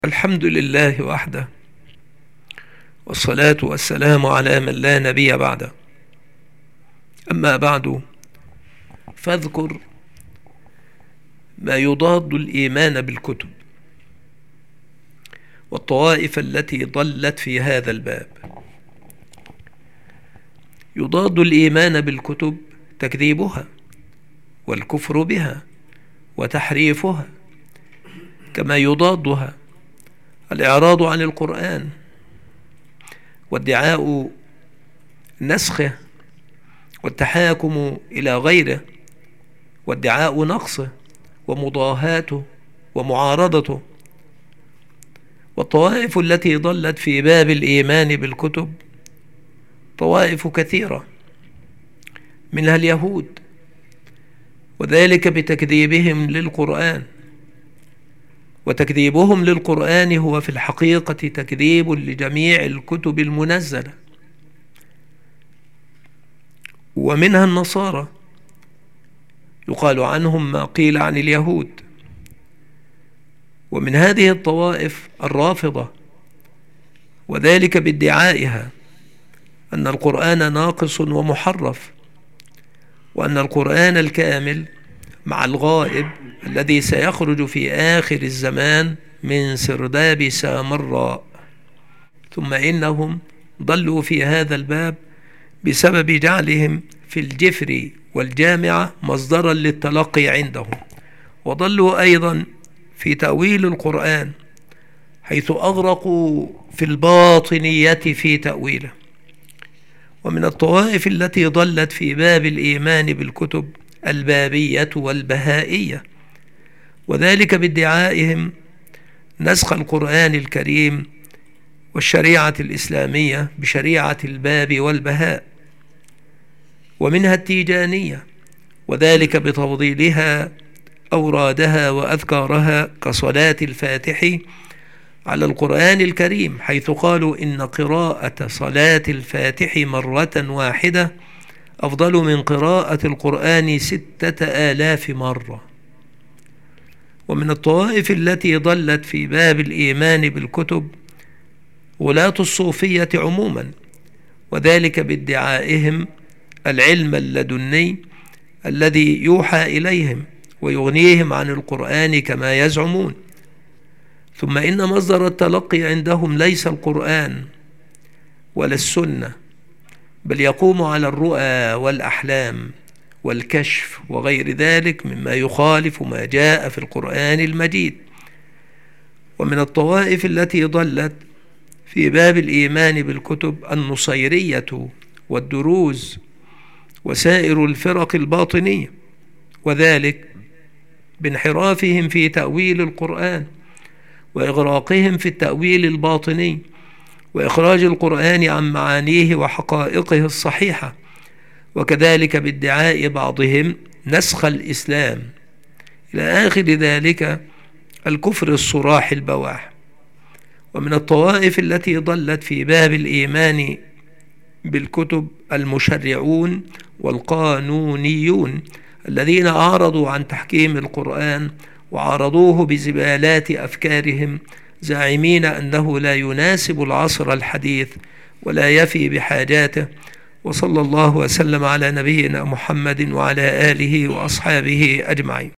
الحمد لله وحده، والصلاة والسلام على من لا نبي بعده. أما بعد، فاذكر ما يضاد الإيمان بالكتب والطوائف التي ضلت في هذا الباب. يضاد الإيمان بالكتب تكذيبها والكفر بها وتحريفها، كما يضادها الإعراض عن القرآن وادعاء نسخه والتحاكم إلى غيره وادعاء نقصه ومضاهاته ومعارضته. والطوائف التي ضلت في باب الإيمان بالكتب طوائف كثيرة، منها اليهود، وذلك بتكذيبهم للقرآن. وتكذيبهم للقرآن هو في الحقيقة تكذيب لجميع الكتب المنزلة. ومنها النصارى، يقال عنهم ما قيل عن اليهود. ومن هذه الطوائف الرافضة، وذلك بادعائها أن القرآن ناقص ومحرف، وأن القرآن الكامل مع الغائب الذي سيخرج في آخر الزمان من سرداب سامراء. ثم إنهم ضلوا في هذا الباب بسبب جعلهم في الجفر والجامعة مصدرا للتلقي عندهم، وضلوا أيضا في تأويل القرآن، حيث أغرقوا في الباطنية في تأويله. ومن الطوائف التي ضلت في باب الإيمان بالكتب البابية والبهائية، وذلك بادعائهم نسخ القرآن الكريم والشريعة الإسلامية بشريعة الباب والبهاء. ومنها التيجانية، وذلك بتفضيلها أورادها وأذكارها كصلاة الفاتح على القرآن الكريم، حيث قالوا إن قراءة صلاة الفاتح مرة واحدة أفضل من قراءة القرآن 6000 مرة. ومن الطوائف التي ضلت في باب الإيمان بالكتب غلاة الصوفية عموما، وذلك بادعائهم العلم اللدني الذي يوحى إليهم ويغنيهم عن القرآن كما يزعمون. ثم إن مصدر التلقي عندهم ليس القرآن ولا السنة، بل يقوم على الرؤى والأحلام والكشف وغير ذلك مما يخالف ما جاء في القرآن المجيد. ومن الطوائف التي ضلت في باب الإيمان بالكتب النصيرية والدروز وسائر الفرق الباطنية، وذلك بانحرافهم في تأويل القرآن وإغراقهم في التأويل الباطني وإخراج القرآن عن معانيه وحقائقه الصحيحة، وكذلك بادعاء بعضهم نسخ الإسلام، إلى آخر ذلك الكفر الصراح البواح. ومن الطوائف التي ضلت في باب الإيمان بالكتب المشرعون والقانونيون، الذين أعرضوا عن تحكيم القرآن وعارضوه بزبالات أفكارهم، زاعمين أنه لا يناسب العصر الحديث ولا يفي بحاجاته. وصلى الله وسلم على نبينا محمد وعلى آله وأصحابه أجمعين.